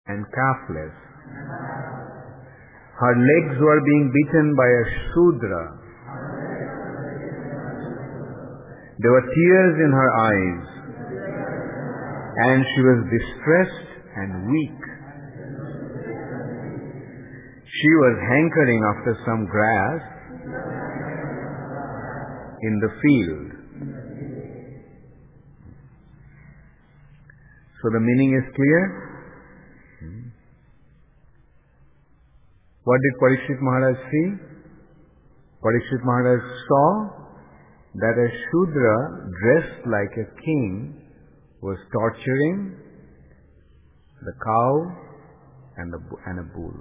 and calfless. Her legs were being beaten by a Shudra. There were tears in her eyes, and she was distressed and weak. She was hankering after some grass in the field. So the meaning is clear. What did Parikshit Maharaj see? Parikshit Maharaj saw that a Shudra dressed like a king was torturing the cow and a bull.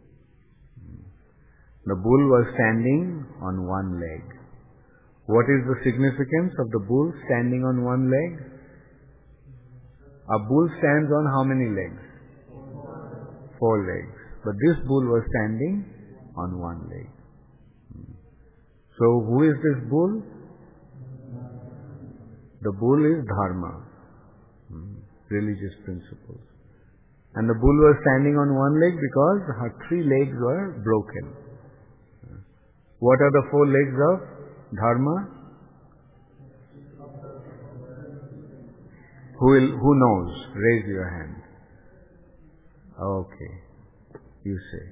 The bull was standing on one leg. What is the significance of the bull standing on one leg? A bull stands on how many legs? 4 legs. But this bull was standing on one leg. So who is this bull? The bull is dharma, religious principles. And the bull was standing on one leg because her 3 legs were broken. What are the 4 legs of dharma? Who knows? Raise your hand. Okay. You say.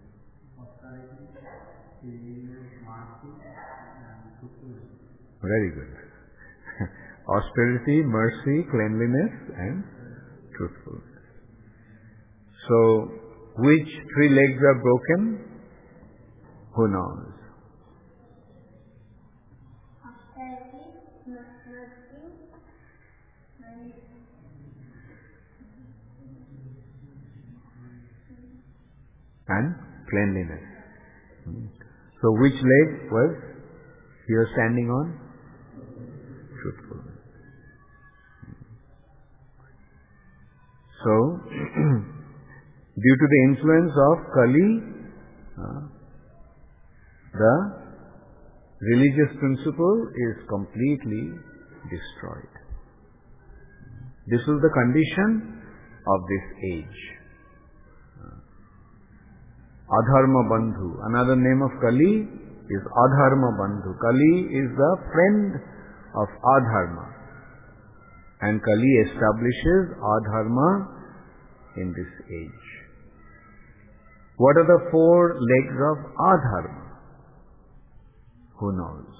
Very good. Austerity, mercy, cleanliness, and truthfulness. So, which 3 legs are broken? Who knows? And cleanliness. So which leg was he was standing on? Truthfulness. So, due to the influence of Kali, the religious principle is completely destroyed. This is the condition of this age. Adharma Bandhu. Another name of Kali is Adharma Bandhu. Kali is the friend of Adharma. And Kali establishes Adharma in this age. What are the 4 legs of Adharma? Who knows?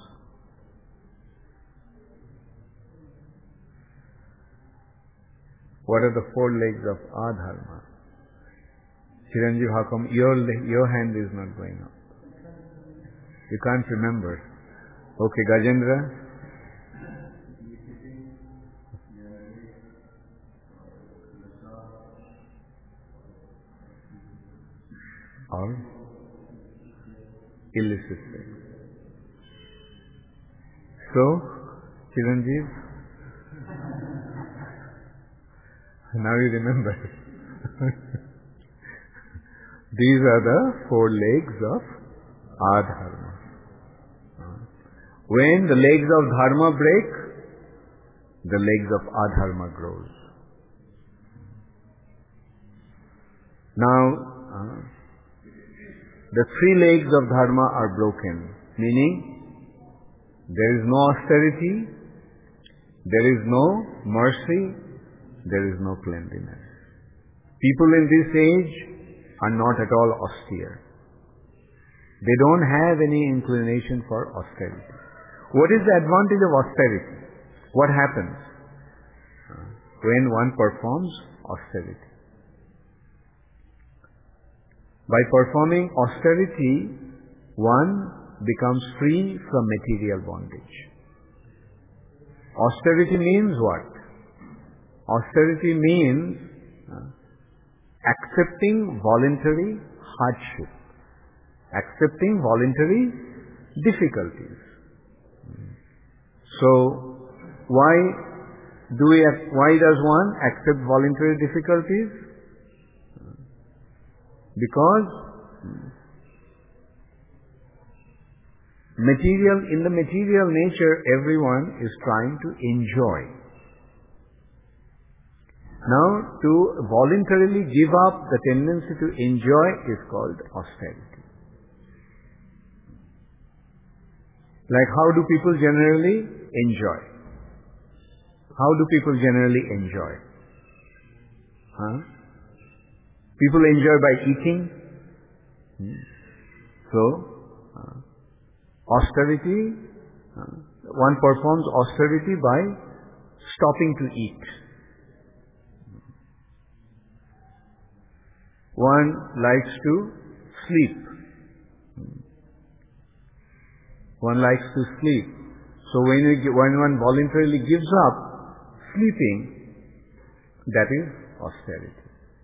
What are the 4 legs of Adharma? Chiranjeev, how come your hand is not going up? You can't remember. Okay, Gajendra? Or illicit sex. So, Chiranjeev? Now you remember. These are the 4 legs of Adharma. When the legs of Dharma break, the legs of Adharma grows. Now, the 3 legs of Dharma are broken, meaning there is no austerity, there is no mercy, there is no cleanliness. People in this age are not at all austere. They don't have any inclination for austerity. What is the advantage of austerity? What happens when one performs austerity? By performing austerity, one becomes free from material bondage. Austerity means what? Austerity means accepting voluntary hardship, accepting voluntary difficulties. So, why does one accept voluntary difficulties? Because in the material nature, everyone is trying to enjoy. Now, to voluntarily give up the tendency to enjoy is called austerity. Like how do people generally enjoy? How do people generally enjoy? People enjoy by eating. So, austerity, one performs austerity by stopping to eat. One likes to sleep. One likes to sleep. So when one voluntarily gives up sleeping, that is austerity.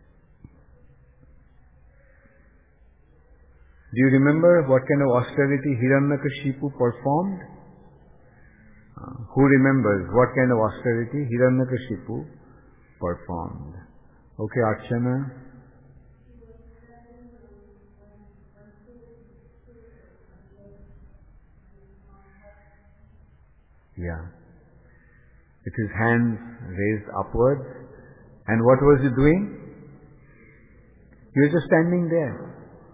Do you remember what kind of austerity Hiranyakashipu performed? Who remembers what kind of austerity Hiranyakashipu performed? Okay, Archana. Yeah. With his hands raised upwards. And what was he doing? He was just standing there.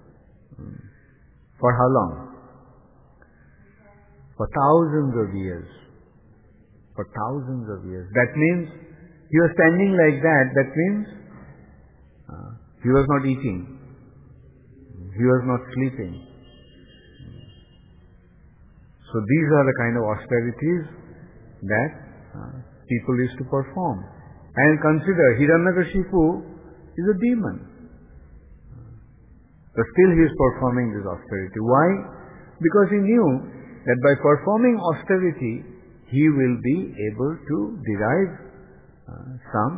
For how long? For thousands of years. For thousands of years. That means he was standing like that. That means he was not eating. He was not sleeping. So these are the kind of austerities that people used to perform. And consider, Hiranyakashipu is a demon. But still he is performing this austerity. Why? Because he knew that by performing austerity, he will be able to derive some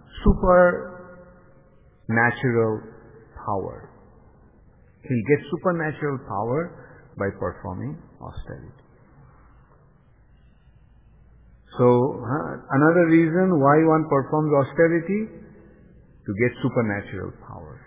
supernatural power. He'll get supernatural power by performing austerity. So, another reason why one performs austerity, to get supernatural power.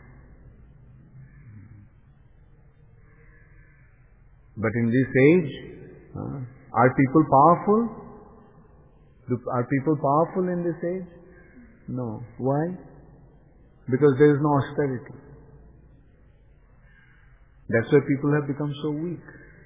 But in this age, are people powerful? Are people powerful in this age? No. Why? Because there is no austerity. That's why people have become so weak.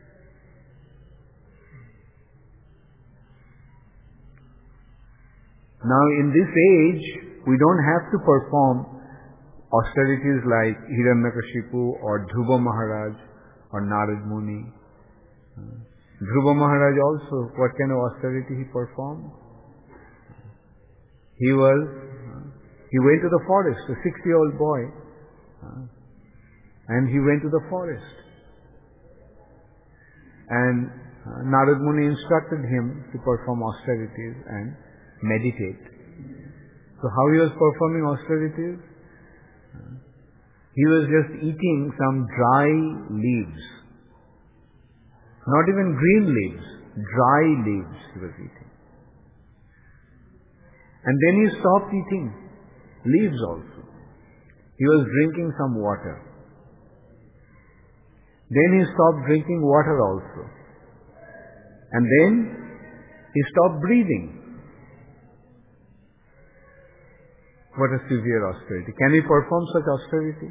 Now in this age, we don't have to perform austerities like Hiranyakashipu or Dhruva Maharaj or Narad Muni. Dhruva Maharaj also, what kind of austerity he performed? He went to the forest, a 60-year-old boy, and he went to the forest. And Narad Muni instructed him to perform austerities and meditate. So how he was performing austerities? He was just eating some dry leaves. Not even green leaves, dry leaves he was eating. And then he stopped eating leaves also. He was drinking some water. Then he stopped drinking water also. And then he stopped breathing. What a severe austerity. Can we perform such austerity?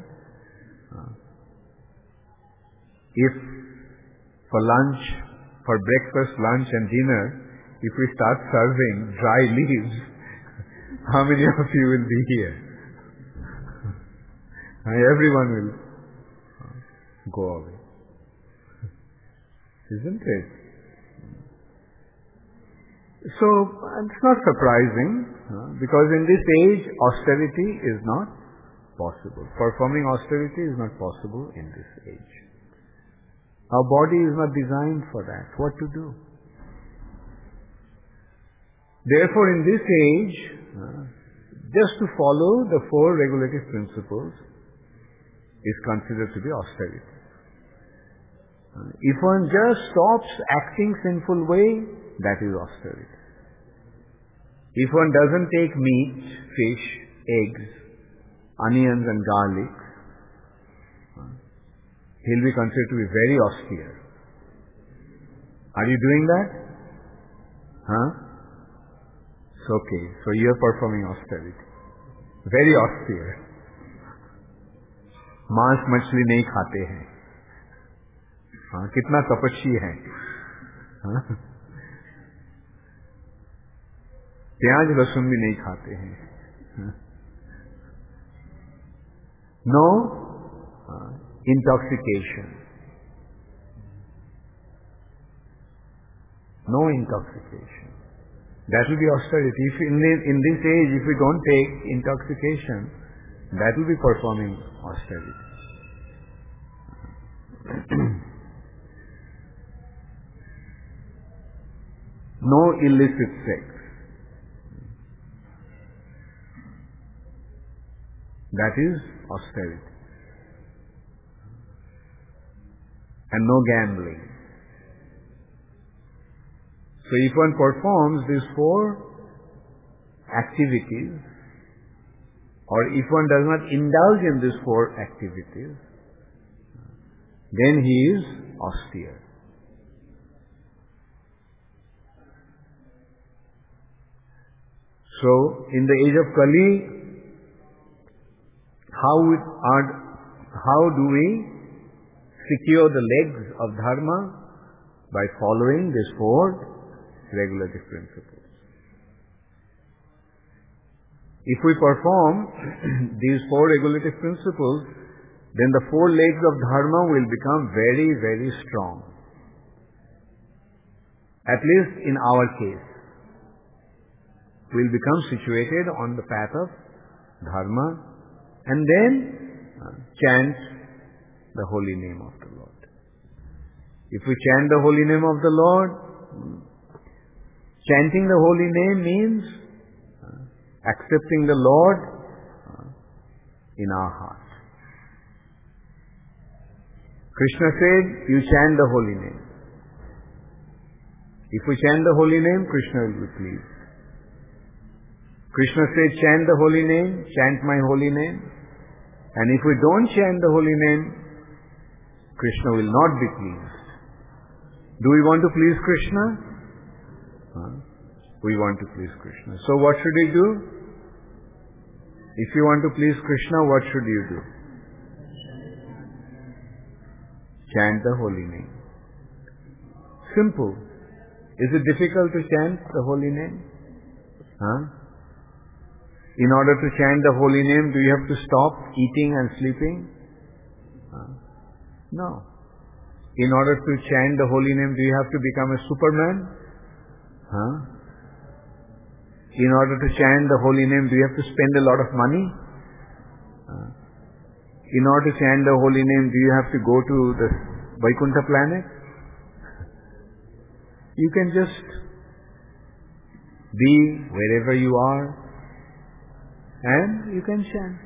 If for lunch, for breakfast, lunch and dinner, if we start serving dry leaves, how many of you will be here? Everyone will go away. Isn't it? So, it's not surprising, because in this age, austerity is not possible. Performing austerity is not possible in this age. Our body is not designed for that. What to do? Therefore, in this age, just to follow the 4 regulative principles is considered to be austerity. If one just stops acting sinful way, that is austerity. If one doesn't take meat, fish, eggs, onions and garlic, he'll be considered to be very austere. Are you doing that? It's okay. So you are performing austerity. Very austere. मांस मछली नहीं खाते हैं. हाँ, कितना तपस्वी है. हाँ? प्याज लहसुन भी नहीं खाते हैं. हाँ? No intoxication. No intoxication. That will be austerity. If in this age, if we don't take intoxication, that will be performing austerity. No illicit sex. That is austerity. And no gambling. So if one performs these 4 activities, or if one does not indulge in these 4 activities, then he is austere. So in the age of Kali, how do we secure the legs of dharma? By following these 4 regulative principles. If we perform these 4 regulative principles, then the 4 legs of dharma will become very, very strong. At least in our case, we will become situated on the path of dharma and then chant the holy name of the Lord. If we chant the holy name of the Lord, chanting the holy name means accepting the Lord in our heart. Krishna said, you chant the holy name. If we chant the holy name, Krishna will be pleased. Krishna said, chant the holy name, chant my holy name. And if we don't chant the holy name, Krishna will not be pleased. Do we want to please Krishna? We want to please Krishna. So what should we do? If you want to please Krishna, what should you do? Chant the holy name. Simple. Is it difficult to chant the holy name? In order to chant the holy name, do you have to stop eating and sleeping? No. In order to chant the holy name, do you have to become a Superman? In order to chant the holy name, do you have to spend a lot of money? In order to chant the holy name, do you have to go to the Vaikuntha planet? You can just be wherever you are and you can chant.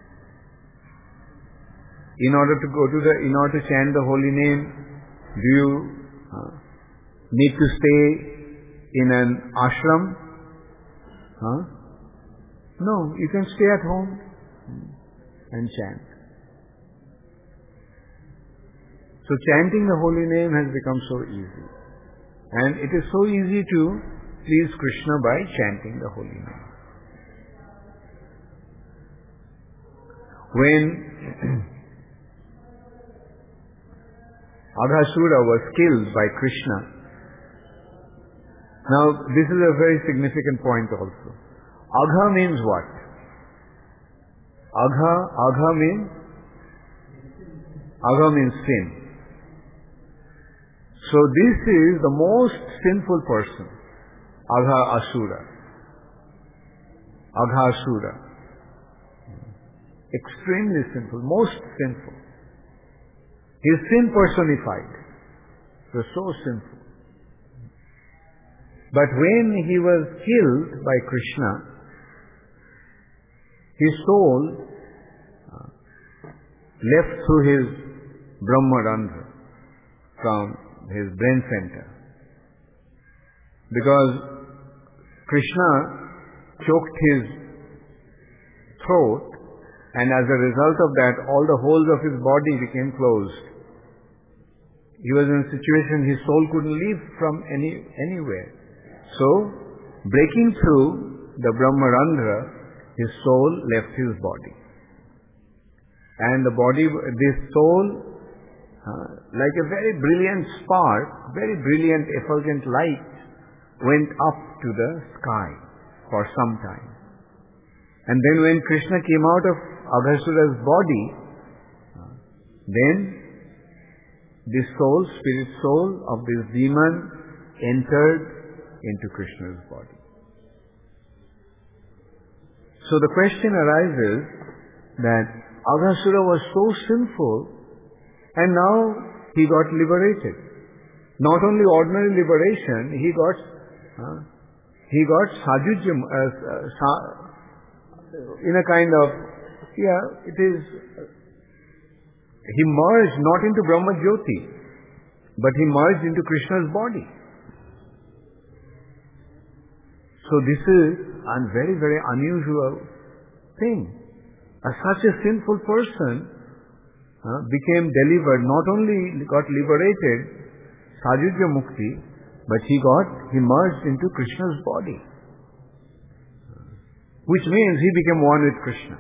In order to chant the holy name, do you need to stay in an ashram? No, you can stay at home and chant. So chanting the holy name has become so easy. And it is so easy to please Krishna by chanting the holy name. When Aghasura was killed by Krishna, now this is a very significant point also. Agha means what? Agha means sin. So this is the most sinful person, Aghasura. Extremely sinful, most sinful. He is sin personified. He was so sinful. But when he was killed by Krishna, his soul left through his Brahmarandhra from his brain center. Because Krishna choked his throat, and as a result of that, all the holes of his body became closed. He was in a situation his soul couldn't leave from anywhere. So, breaking through the Brahmarandhra, his soul left his body. And the body, this soul, like a very brilliant spark, very brilliant effulgent light, went up to the sky for some time. And then when Krishna came out of Aghasura's body, then the soul, spirit soul of this demon entered into Krishna's body. So the question arises that Aghasura was so sinful and now he got liberated. Not only ordinary liberation, he got sajujya, in a kind of, he merged not into Brahma Jyoti, but he merged into Krishna's body. So this is a very, very unusual thing. Such a sinful person became delivered, not only got liberated, sajujya mukti, but he merged into Krishna's body. Which means he became one with Krishna.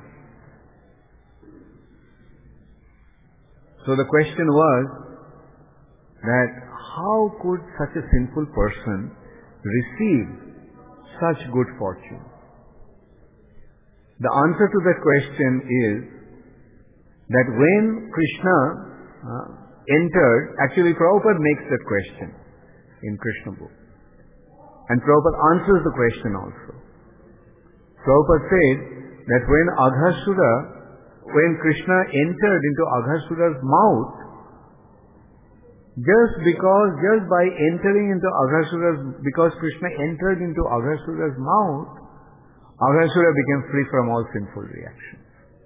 So the question was that how could such a sinful person receive such good fortune? The answer to that question is that when Krishna entered, actually Prabhupada makes that question in Krishna book. And Prabhupada answers the question also. Prabhupada said that when Krishna entered into Aghasura's mouth, because Krishna entered into Aghasura's mouth, Aghasura became free from all sinful reactions.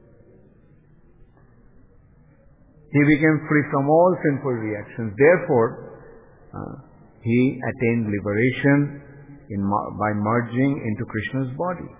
He became free from all sinful reactions. Therefore, he attained liberation by merging into Krishna's body.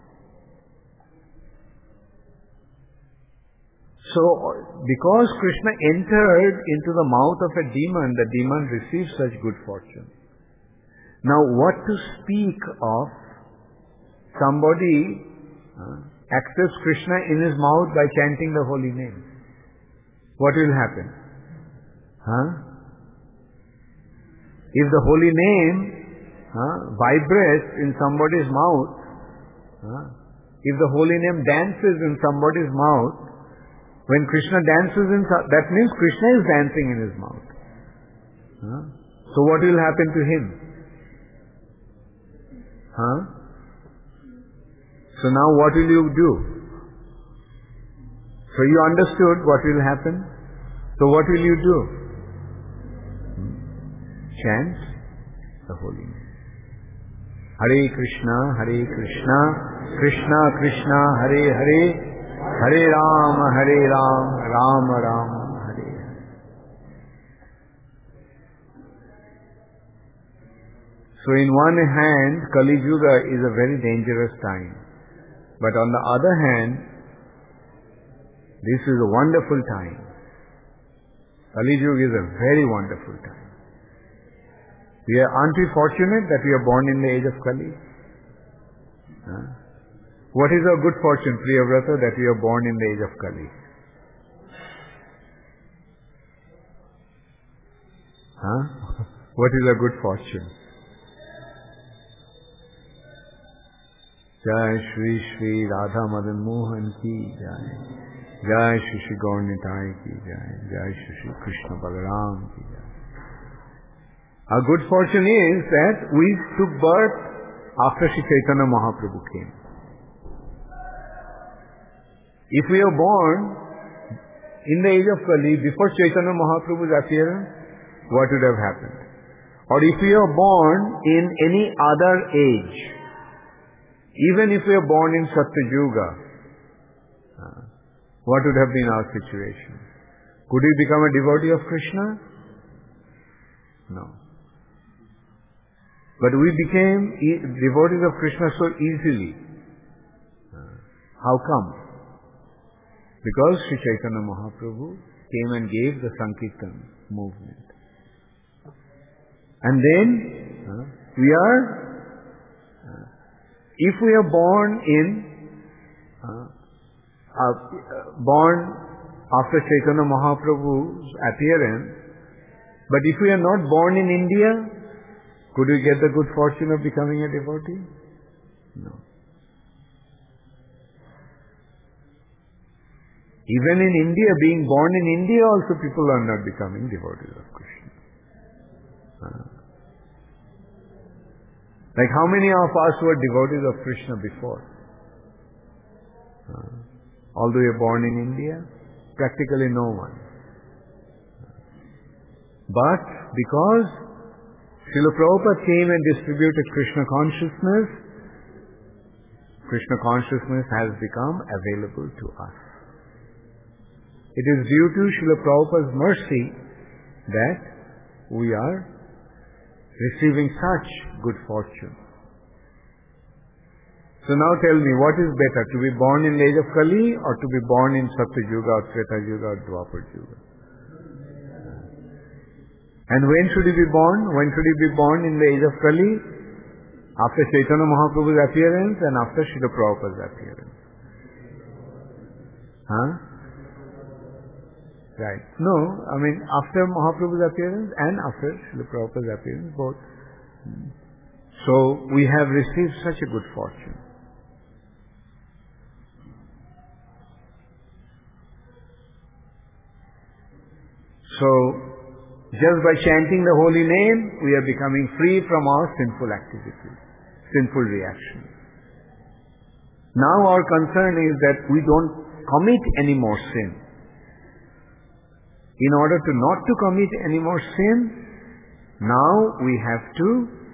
So, because Krishna entered into the mouth of a demon, the demon received such good fortune. Now, what to speak of somebody accepts Krishna in his mouth by chanting the holy name? What will happen? If the holy name vibrates in somebody's mouth, if the holy name dances in somebody's mouth, when Krishna dances that means Krishna is dancing in his mouth. So what will happen to him? So now what will you do? So you understood what will happen. So what will you do? Chant the holy name. Hare Krishna, Krishna Krishna, Hare Hare, Hare Rama, Rama Rama, Hare Hare. So in one hand, Kali Yuga is a very dangerous time. But on the other hand, this is a wonderful time. Kali Yuga is a very wonderful time. Aren't we fortunate that we are born in the age of Kali? What is our good fortune, Priyavrata, that we are born in the age of Kali? What is our good fortune? Jai Shri Shri Radha Madan Mohan ki Jai. Jai Shri Shri Gaur Nitai ki Jai. Jai Shri Shri Krishna Balaram ki Jai. Our good fortune is that we took birth after Shri Chaitanya Mahaprabhu came. If we are born in the age of Kali, before Chaitanya Mahaprabhu's appearance, what would have happened? Or if we are born in any other age, even if we are born in Satya Yuga, what would have been our situation? Could we become a devotee of Krishna? No. But we became devotees of Krishna so easily. How come? Because Sri Chaitanya Mahaprabhu came and gave the Sankirtan movement. And then if we are born in born after Chaitanya Mahaprabhu's appearance. But if we are not born in India, could we get the good fortune of becoming a devotee? No. Even in India, being born in India also, people are not becoming devotees of Krishna. Like how many of us were devotees of Krishna before? Although we are born in India, practically no one. But because Srila Prabhupada came and distributed Krishna consciousness has become available to us. It is due to Srila Prabhupada's mercy that we are receiving such good fortune. So now tell me, what is better, to be born in the age of Kali or to be born in Satya Yuga or Treta Yuga or Dwapar Yuga? And when should he be born? When should he be born in the age of Kali? After Chaitanya Mahaprabhu's appearance and after Srila Prabhupada's appearance. Right. No, I mean after Mahaprabhu's appearance and after Srila Prabhupada's appearance, both. So we have received such a good fortune. So, just by chanting the holy name, we are becoming free from our sinful activities, sinful reactions. Now our concern is that we don't commit any more sin. In order to not to commit any more sin, now we have to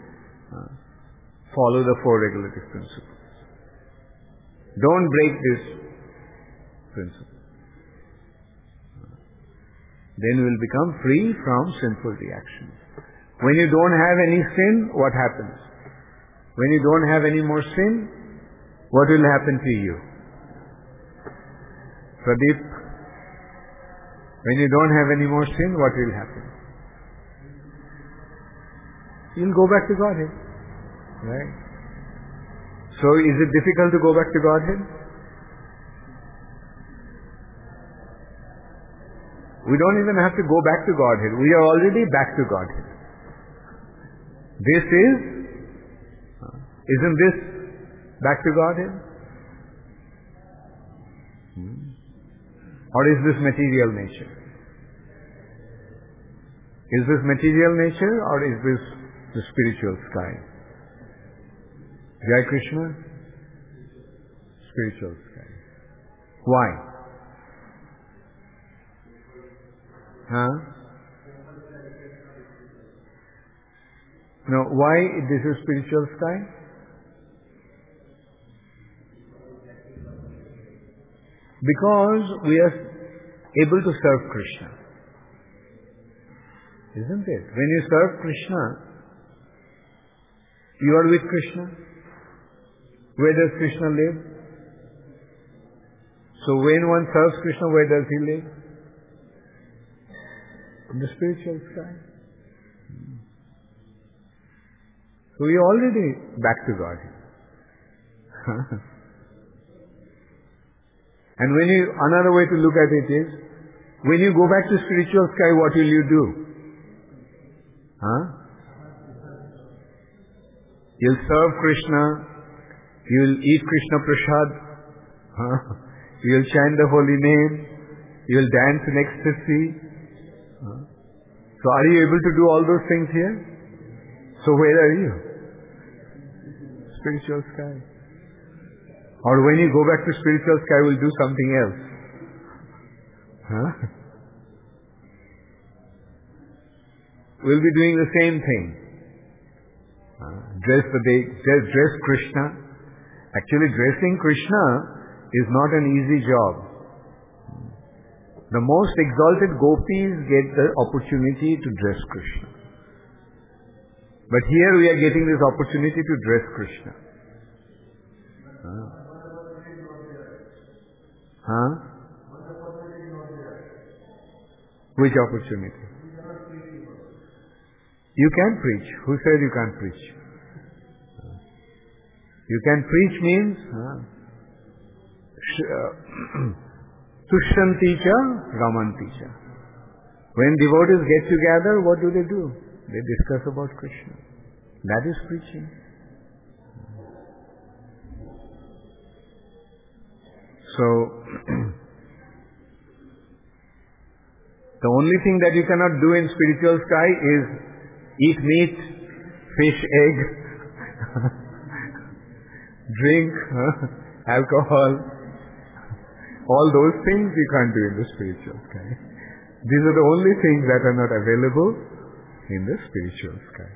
follow the four regulative principles. Don't break this principle. Then we will become free from sinful reactions. When you don't have any sin, what happens? When you don't have any more sin, what will happen to you? Pradeep, when you don't have any more sin, what will happen? You'll go back to Godhead. Right? So is it difficult to go back to Godhead? We don't even have to go back to Godhead. We are already back to Godhead. Isn't this back to Godhead? Or is this material nature? Is this material nature or is this the spiritual sky? Jai Krishna? Spiritual sky. Why? No, why this is spiritual sky? Because we are able to serve Krishna. Isn't it? When you serve Krishna, you are with Krishna. Where does Krishna live? So when one serves Krishna, where does he live? In the spiritual sky. So we are already back to God. And another way to look at it is, when you go back to spiritual sky, what will you do? You'll serve Krishna, you'll eat Krishna Prasad, you'll chant the holy name, you'll dance in ecstasy. So are you able to do all those things here? So where are you? Spiritual sky. Or when you go back to spiritual sky, we'll do something else. We'll be doing the same thing. Dress Krishna. Actually, dressing Krishna is not an easy job. The most exalted gopis get the opportunity to dress Krishna. But here we are getting this opportunity to dress Krishna. Which opportunity? You can preach. Who said you can't preach? You can preach means Tushyanti cha ramanti cha. When devotees get together, what do? They discuss about Krishna. That is preaching. So, the only thing that you cannot do in spiritual sky is eat meat, fish, egg, drink, alcohol. All those things you can't do in the spiritual sky. These are the only things that are not available in the spiritual sky.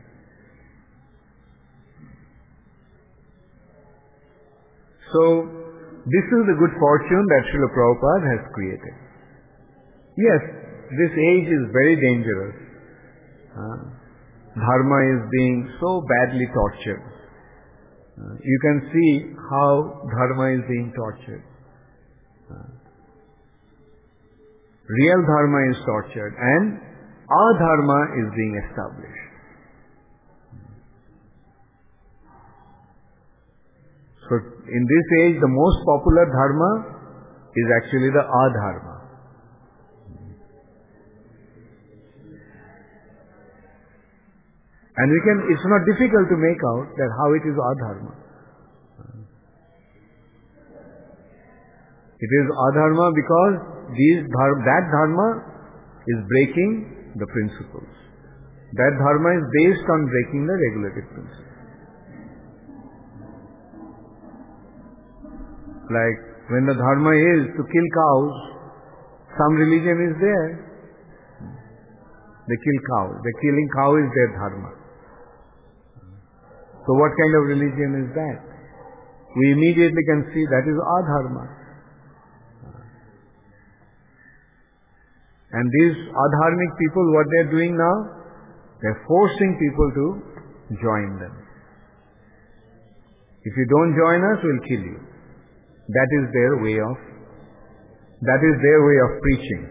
So, this is the good fortune that Srila Prabhupada has created. Yes, this age is very dangerous. Dharma is being so badly tortured. You can see how Dharma is being tortured. Real Dharma is tortured and Adharma is being established. So in this age, the most popular Dharma is actually the Adharma. And it's not difficult to make out that how it is Adharma. It is Adharma because that Dharma is breaking the principles. That Dharma is based on breaking the regulative principles. Like when the Dharma is to kill cows, some religion is there. They kill cows. The killing cow is their Dharma. So what kind of religion is that? We immediately can see that is Adharma. And these adharmic people, what they are doing now? They are forcing people to join them. If you don't join us, we'll kill you. That is their way of preaching.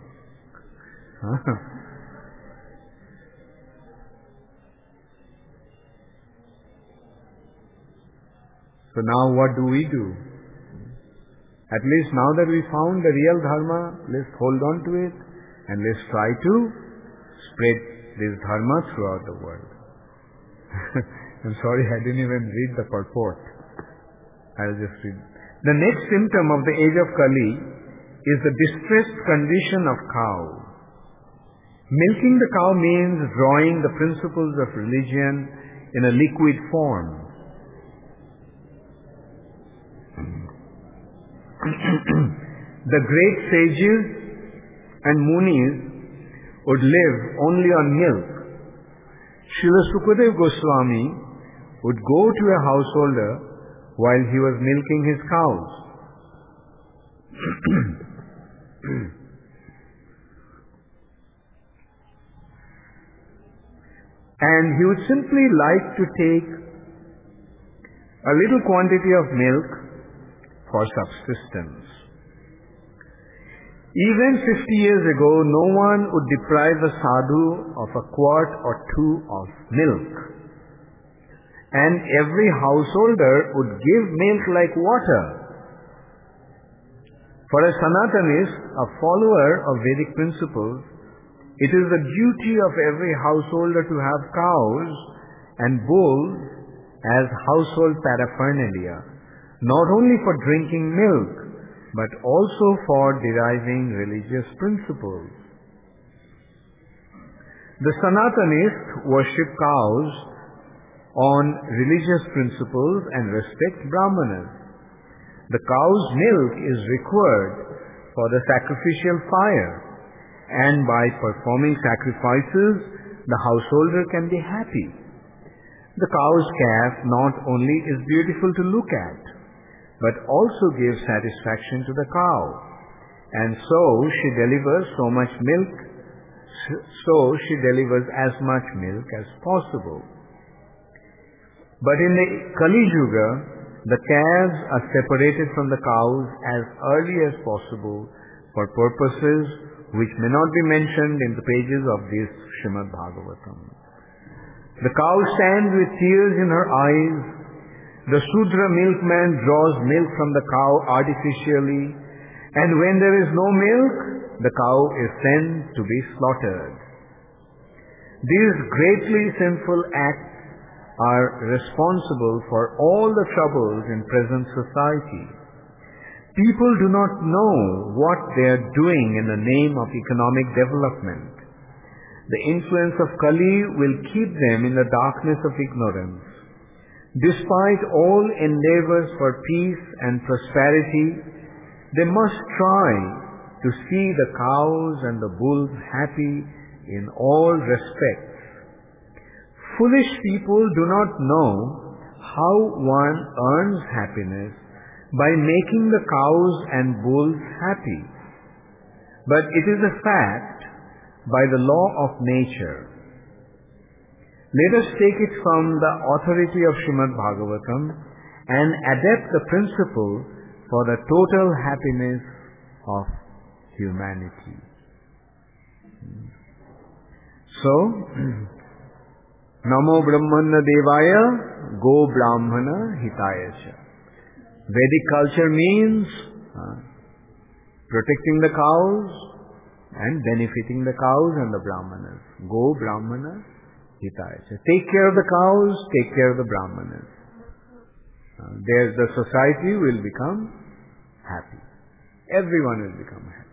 So now what do we do? At least now that we found the real Dharma, let's hold on to it and let's try to spread this Dharma throughout the world. I'm sorry, I didn't even read the purport. I'll just read. The next symptom of the age of Kali is the distressed condition of cow. Milking the cow means drawing the principles of religion in a liquid form. The great sages and munis would live only on milk. Srila Sukadeva Goswami would go to a householder while he was milking his cows. And he would simply like to take a little quantity of milk for subsistence. Even 50 years ago, no one would deprive a sadhu of a quart or two of milk. And every householder would give milk like water. For a Sanatanist, a follower of Vedic principles, it is the duty of every householder to have cows and bulls as household paraphernalia, not only for drinking milk, but also for deriving religious principles. The Sanatanists worship cows on religious principles and respect Brahmanas. The cow's milk is required for the sacrificial fire, and by performing sacrifices, the householder can be happy. The cow's calf not only is beautiful to look at, but also gives satisfaction to the cow. And so she delivers as much milk as possible. But in the Kali Yuga, the calves are separated from the cows as early as possible for purposes which may not be mentioned in the pages of this Srimad Bhagavatam. The cow stands with tears in her eyes, The Shudra milkman draws milk from the cow artificially, and when there is no milk, the cow is sent to be slaughtered. These greatly sinful acts are responsible for all the troubles in present society. People do not know what they are doing in the name of economic development. The influence of Kali will keep them in the darkness of ignorance. Despite all endeavors for peace and prosperity, they must try to see the cows and the bulls happy in all respects. Foolish people do not know how one earns happiness by making the cows and bulls happy. But it is a fact by the law of nature. Let us take it from the authority of Srimad Bhagavatam and adapt the principle for the total happiness of humanity. So, Namo Brahmana Devaya Go Brahmana Hitaya Cha. Vedic culture means protecting the cows and benefiting the cows and the Brahmanas. Go Brahmana Hitaya Cha. Take care of the cows, take care of the Brahmanas. There the society will become happy. Everyone will become happy.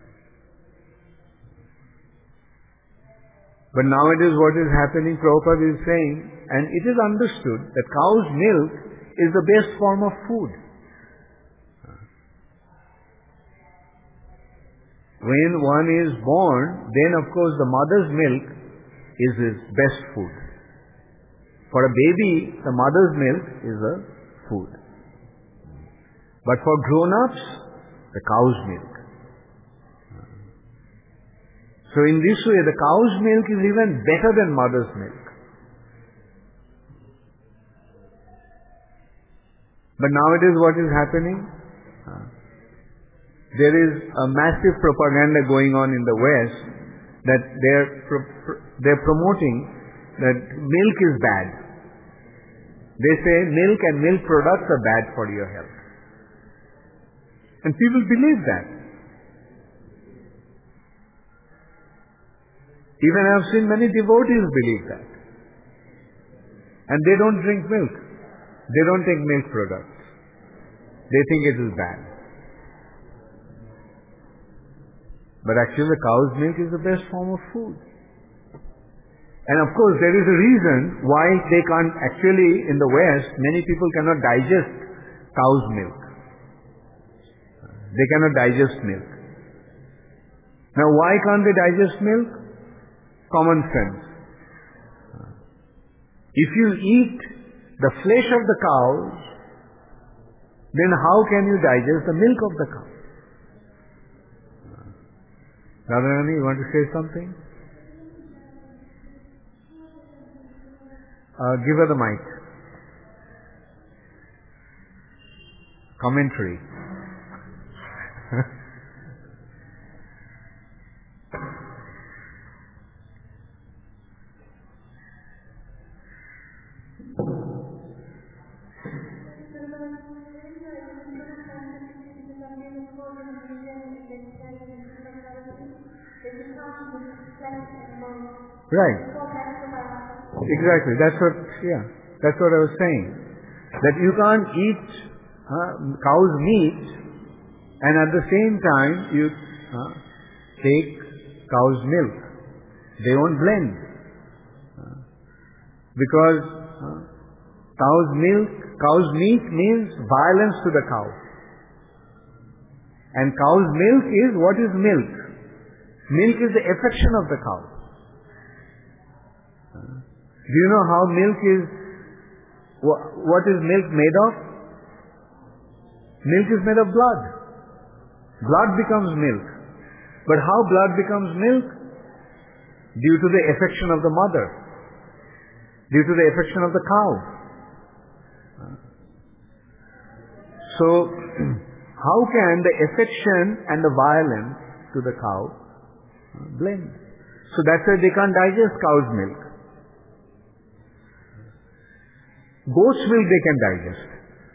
But nowadays what is happening, Prabhupada is saying, and it is understood that cow's milk is the best form of food. When one is born, then of course the mother's milk is his best food. For a baby, the mother's milk is a food. But for grown-ups, the cow's milk. So in this way, the cow's milk is even better than mother's milk. But nowadays what is happening? There is a massive propaganda going on in the West that they're promoting that milk is bad. They say milk and milk products are bad for your health. And people believe that. Even I have seen many devotees believe that. And they don't drink milk. They don't take milk products. They think it is bad. But actually the cow's milk is the best form of food. And of course there is a reason why they can't, actually in the West, many people cannot digest cow's milk. They cannot digest milk. Now why can't they digest milk? Common sense. If you eat the flesh of the cows, then how can you digest the milk of the cow? Radharani, you want to say something? Give her the mic. Commentary. Right. Exactly. That's what I was saying. That you can't eat cow's meat and at the same time you take cow's milk. They won't blend. Because cow's meat means violence to the cow. And cow's milk is, what is milk? Milk is the affection of the cow. Do you know how milk is, what is milk made of? Milk is made of blood. Blood becomes milk. But how blood becomes milk? Due to the affection of the mother. Due to the affection of the cow. So, how can the affection and the violence to the cow blend? So that's why they can't digest cow's milk. Goat's milk they can digest.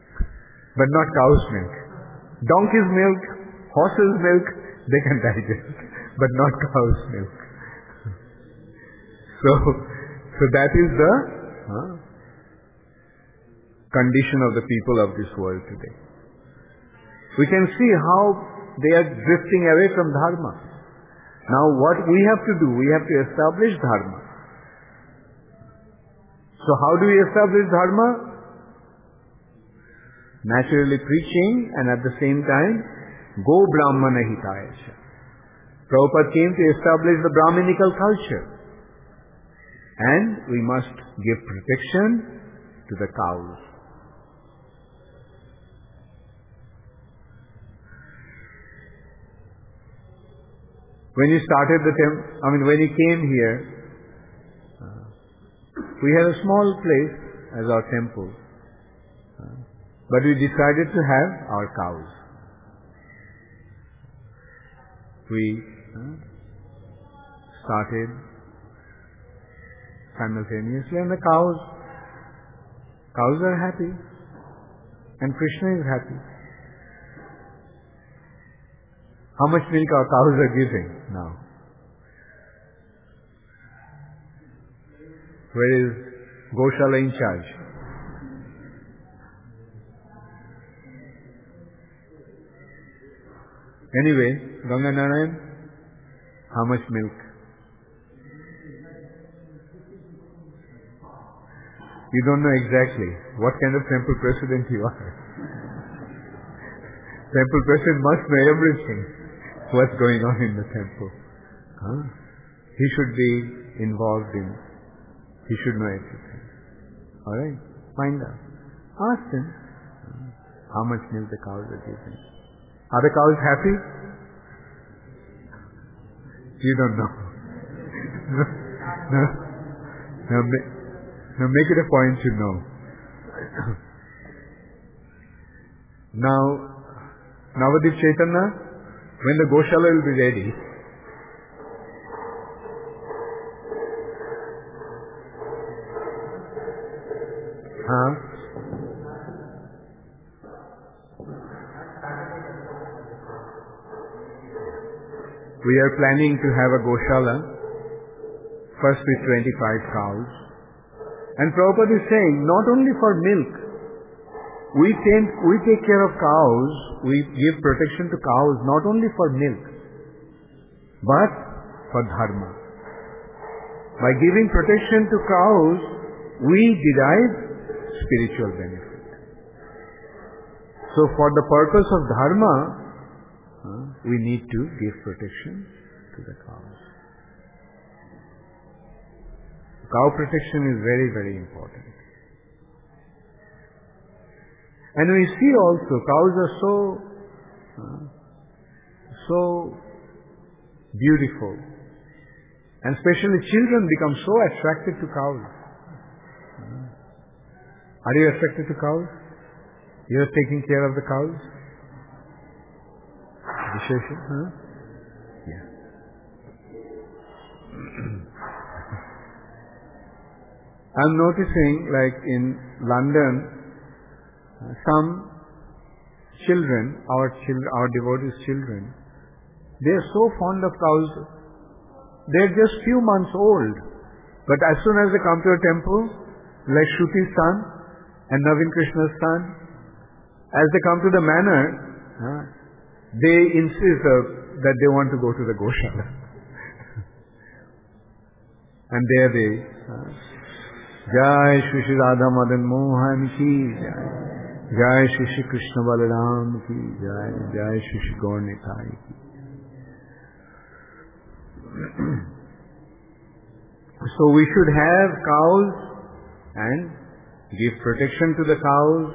but not cow's milk. Donkey's milk, horse's milk, they can digest, but not cow's milk. So that is the condition of the people of this world today. We can see how they are drifting away from dharma. Now what we have to do, we have to establish dharma. So how do we establish dharma? Naturally preaching, and at the same time, Go Brahmana Hitaya. Prabhupada came to establish the Brahminical culture. And we must give protection to the cows. When he started when he came here, we had a small place as our temple. But we decided to have our cows. We started simultaneously, and the cows are happy, and Krishna is happy. How much milk our cows are giving now? Where is Goshala in charge? Anyway, Ganga Narayan, how much milk? You don't know exactly what kind of temple president you are. Temple president must know everything, what's going on in the temple. He should be involved in, he should know everything. Alright, find out. Ask him how much milk the cows are giving. Are the cows happy? You don't know. Now make it a point to know. Now, Navadip Chaitanya, when the Goshala will be ready, we are planning to have a Goshala, first with 25 cows. And Prabhupada is saying, not only for milk, we take care of cows, we give protection to cows not only for milk, but for dharma. By giving protection to cows, we derive spiritual benefit. So for the purpose of dharma, we need to give protection to the cows. Cow protection is very, very important. And we see also cows are so beautiful. And especially children become so attracted to cows. Are you attracted to cows? You are taking care of the cows? Yeah. I'm noticing, like in London, some children, our devotees' children, they are so fond of cows. They're just few months old, but as soon as they come to a temple, like Shruti's son and Navin Krishna's son, as they come to the manor, they insist that they want to go to the Goshala. And there they, Jai Shri Shri Radha Madan Mohan ki Jai, Jai Shri Shri Krishna Balaram ki Jai, Jai Shri Shri Gaur Nitai ki. So we should have cows and give protection to the cows.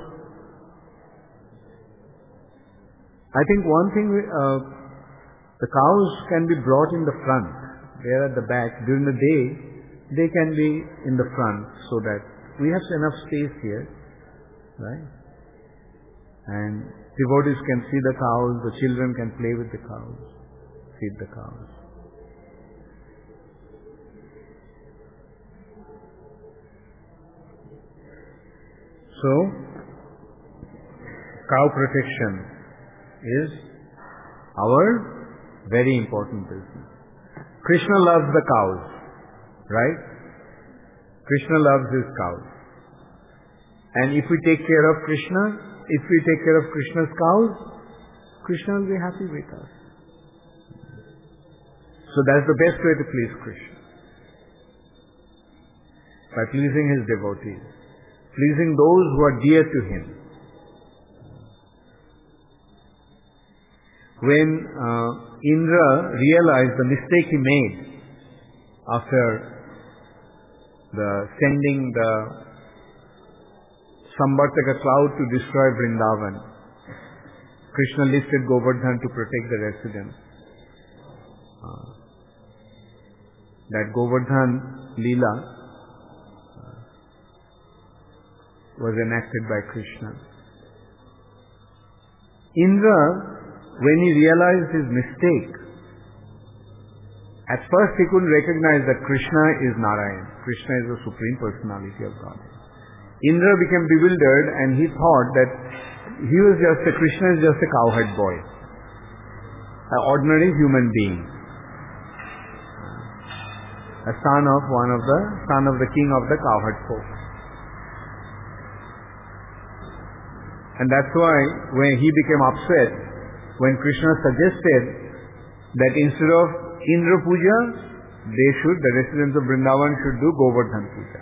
I think one thing, the cows can be brought in the front. They are at the back. During the day, they can be in the front so that we have enough space here, right? And devotees can see the cows, the children can play with the cows, feed the cows. So, cow protection is our very important business. Krishna loves the cows, right? Krishna loves his cows. And if we take care of Krishna, if we take care of Krishna's cows, Krishna will be happy with us. So that's the best way to please Krishna. By pleasing his devotees, pleasing those who are dear to him. When Indra realized the mistake he made after sending the Samvartaka cloud to destroy Vrindavan, Krishna lifted Govardhan to protect the residents. That Govardhan Leela was enacted by Krishna. Indra, when he realized his mistake, at first he couldn't recognize that Krishna is Narayan. Krishna is the Supreme Personality of God. Indra became bewildered and he thought that Krishna is just a cowherd boy, an ordinary human being, a son of the king of the cowherd folk. And that's why when he became upset, when Krishna suggested that instead of Indra Puja, the residents of Vrindavan should do Govardhan Puja.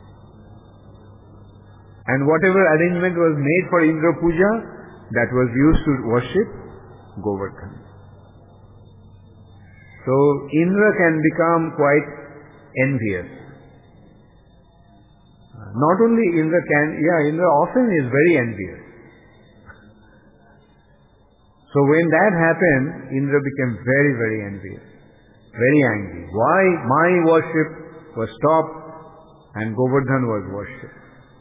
And whatever arrangement was made for Indra Puja, that was used to worship Govardhan. So Indra can become quite envious. Not only Indra often is very envious. So when that happened, Indra became very, very envious, very angry. Why my worship was stopped and Govardhan was worshipped?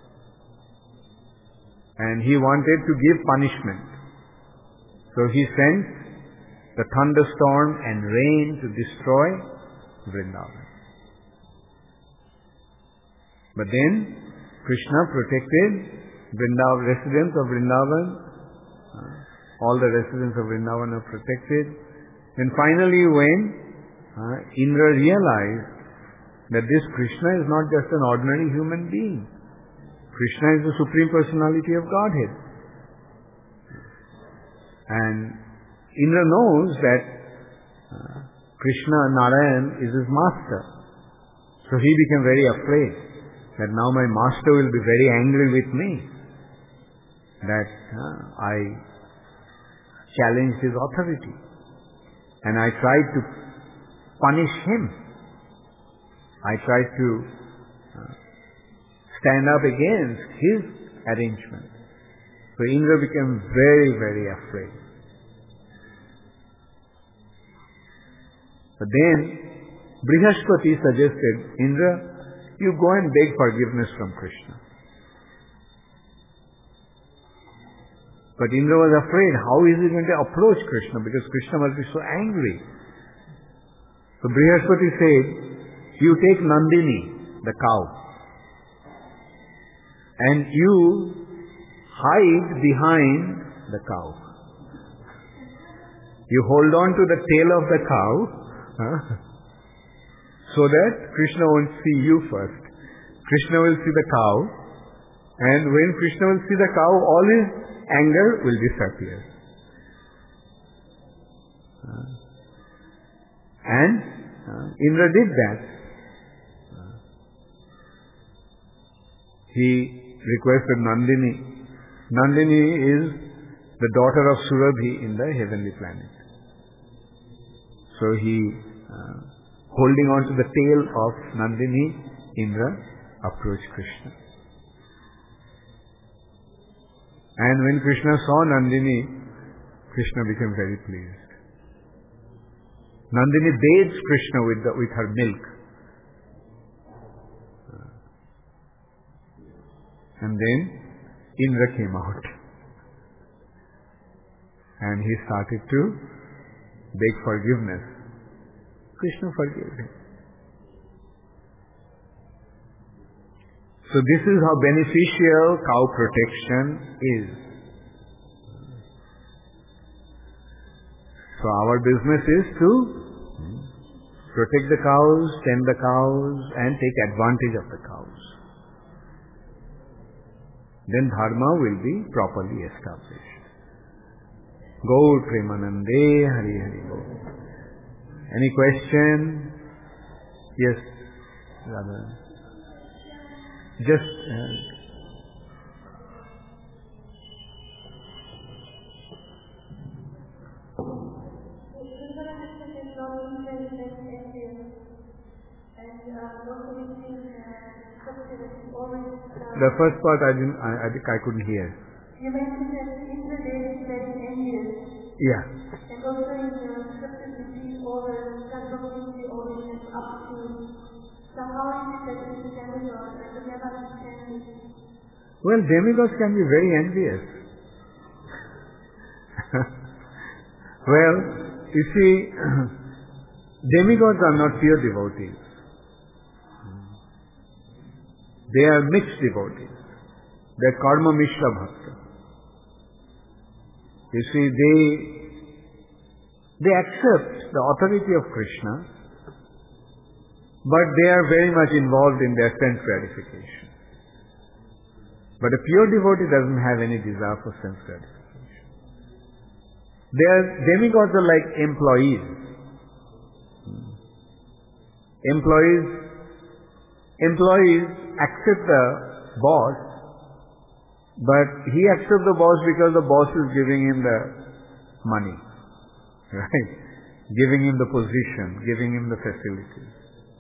And he wanted to give punishment. So he sent the thunderstorm and rain to destroy Vrindavan. But then Krishna protected residents of Vrindavan. All the residents of Vrindavan are protected. And finally when Indra realized that this Krishna is not just an ordinary human being, Krishna is the Supreme Personality of Godhead. And Indra knows that Krishna, Narayan, is his master. So he became very afraid that now my master will be very angry with me, that I challenged his authority. And I tried to punish him. I tried to stand up against his arrangement. So Indra became very, very afraid. But then Brihaspati suggested, Indra, you go and beg forgiveness from Krishna. But Indra was afraid, how is he going to approach Krishna? Because Krishna must be so angry. So Brihaspati said, you take Nandini, the cow, and you hide behind the cow. You hold on to the tail of the cow, so that Krishna won't see you first. Krishna will see the cow, and when Krishna will see the cow, all his anger will disappear. And Indra did that. He requested Nandini. Nandini is the daughter of Surabhi in the heavenly planet. So he, holding on to the tail of Nandini, Indra approached Krishna. And when Krishna saw Nandini, Krishna became very pleased. Nandini bathed Krishna with her milk. And then Indra came out. And he started to beg forgiveness. Krishna forgave him. So this is how beneficial cow protection is. So our business is to protect the cows, tend the cows, and take advantage of the cows. Then dharma will be properly established. Gaur Premanande Hari Hari Gaur. Any question? Yes, Radha. Just the first part I think I couldn't hear. You mentioned that Indra is very envious. Yeah. And also in the scriptures we see all the transformation always up to. So how is it that it's a demigod? I could never understand it. Well, demigods can be very envious. Well, you see, demigods are not pure devotees. They are mixed devotees. They are karma mishra bhakta. You see, they accept the authority of Krishna, but they are very much involved in their sense gratification. But a pure devotee doesn't have any desire for sense gratification. Demigods are like employees. Employees accept the boss, but he accepts the boss because the boss is giving him the money, right? Giving him the position, giving him the facilities.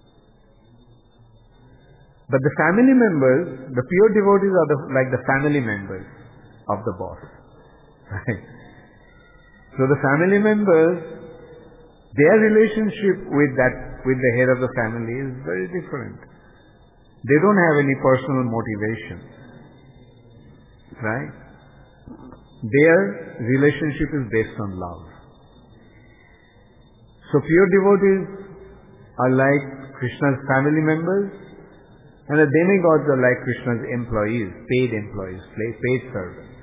But the family members, the pure devotees are like the family members of the boss, right? So the family members, their relationship with the head of the family is very different. They don't have any personal motivation, right? Their relationship is based on love. So pure devotees are like Krishna's family members, and the demigods are like Krishna's employees, paid servants.